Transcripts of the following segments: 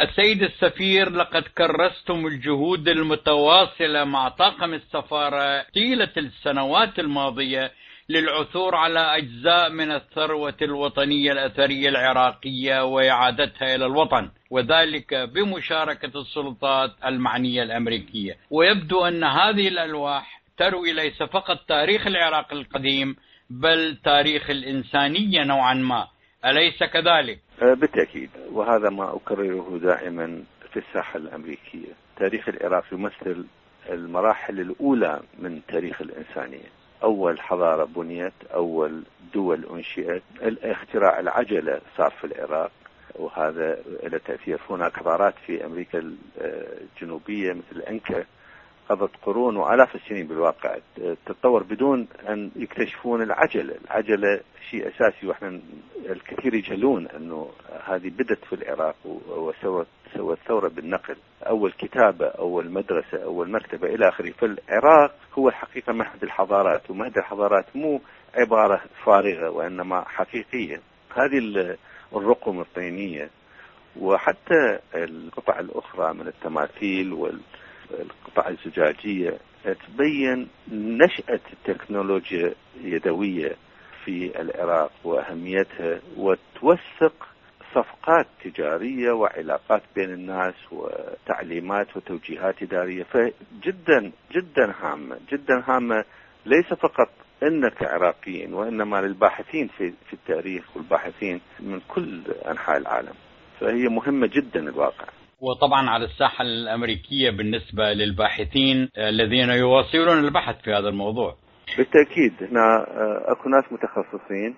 السيد السفير، لقد كرستم الجهود المتواصلة مع طاقم السفارة طيلة السنوات الماضية للعثور على أجزاء من الثروة الوطنية الأثرية العراقية وإعادتها إلى الوطن، وذلك بمشاركة السلطات المعنية الأمريكية. ويبدو أن هذه الألواح تروي ليس فقط تاريخ العراق القديم بل تاريخ الإنسانية نوعا ما، أليس كذلك؟ بالتأكيد، وهذا ما أكرره دائما في الساحة الأمريكية. تاريخ العراق يمثل المراحل الأولى من تاريخ الإنسانية. أول حضارة بنيت، أول دول أنشئت، اختراع العجلة صار في العراق، وهذا له تأثير. هناك حضارات في أمريكا الجنوبية مثل الأنكا قضت قرون وآلاف السنين بالواقع تتطور بدون أن يكتشفون العجلة. العجلة شيء أساسي، وإحنا الكثير يجهلون أنه هذه بدت في العراق سوت ثورة بالنقل. أول كتابة، أول مدرسة، أول مكتبة إلى آخره. فالعراق هو الحقيقة مهد الحضارات، ومهد الحضارات مو عبارة فارغة وإنما حقيقية. هذه الرقم الطينية وحتى القطع الأخرى من التماثيل والقطع الزجاجية تبين نشأة التكنولوجيا اليدوية في العراق وأهميتها، وتوثق صفقات تجارية وعلاقات بين الناس وتعليمات وتوجيهات إدارية. فجدا جدا هامة، جدا هامة، ليس فقط إنك عراقيين وإنما للباحثين في التاريخ والباحثين من كل أنحاء العالم. فهي مهمة جدا الواقع. وطبعا على الساحة الأمريكية بالنسبة للباحثين الذين يواصلون البحث في هذا الموضوع. بالتأكيد هنا أكو ناس متخصصين.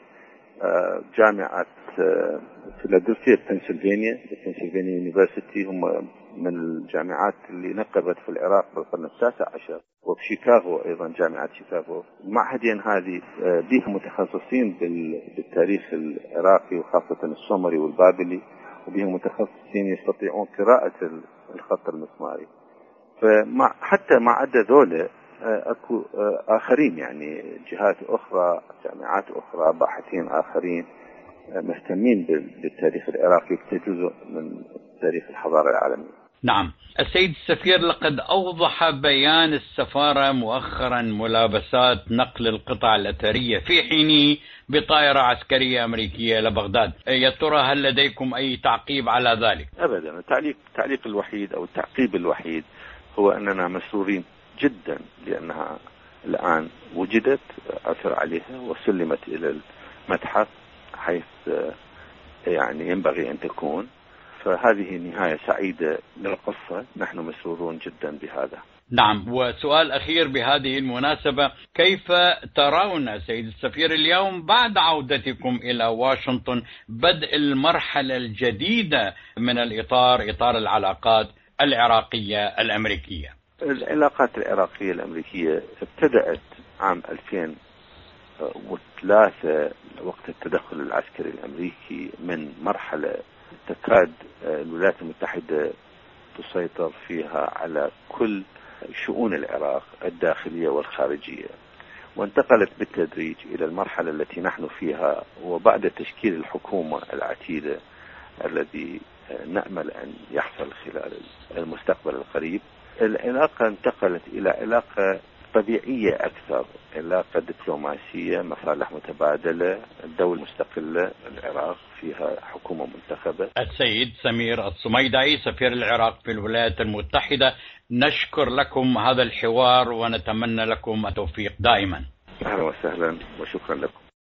جامعة فيلادلفيا بنسلفانيا يونيفرسيتي هم من الجامعات اللي نقبت في العراق بالقرن التاسع عشر، وبشيكاغو أيضا جامعة شيكاغو. المعهدين هذه بهم متخصصين بالتاريخ العراقي وخاصة السومري والبابلي، وبهم متخصصين يستطيعون قراءة الخط المسماري. حتى مع عدا ذولا اكو اخرين، يعني جهات اخرى، جامعات اخرى، باحثين اخرين مهتمين بالتاريخ العراقي كجزء من تاريخ الحضارة العالمية. نعم. السيد السفير، لقد أوضح بيان السفارة مؤخرا ملابسات نقل القطع الأثرية في حينه بطائرة عسكرية أمريكية إلى بغداد. يا ترى هل لديكم أي تعقيب على ذلك؟ أبدا. التعليق الوحيد أو التعقيب الوحيد هو أننا مسرورين جدا لأنها الآن وجدت، عثر عليها وسلمت إلى المتحف حيث يعني ينبغي أن تكون. فهذه نهاية سعيدة للقصة، نحن مسرورون جدا بهذا. نعم. وسؤال أخير بهذه المناسبة، كيف ترون سيد السفير اليوم بعد عودتكم إلى واشنطن بدء المرحلة الجديدة من إطار العلاقات العراقية الأمريكية؟ العلاقات العراقية الأمريكية ابتدأت عام 2003 وقت التدخل العسكري الأمريكي من مرحلة تكاد الولايات المتحدة تسيطر فيها على كل شؤون العراق الداخلية والخارجية، وانتقلت بالتدريج إلى المرحلة التي نحن فيها، وبعد تشكيل الحكومة العتيدة الذي نأمل أن يحصل خلال المستقبل القريب. العلاقة انتقلت إلى علاقة طبيعية أكثر، علاقة دبلوماسية، مصالح متبادلة، دولة مستقلة، العراق فيها حكومة منتخبة. السيد سمير الصميدعي سفير العراق في الولايات المتحدة، نشكر لكم هذا الحوار ونتمنى لكم التوفيق دائما. أهلا وسهلا وشكرا لكم.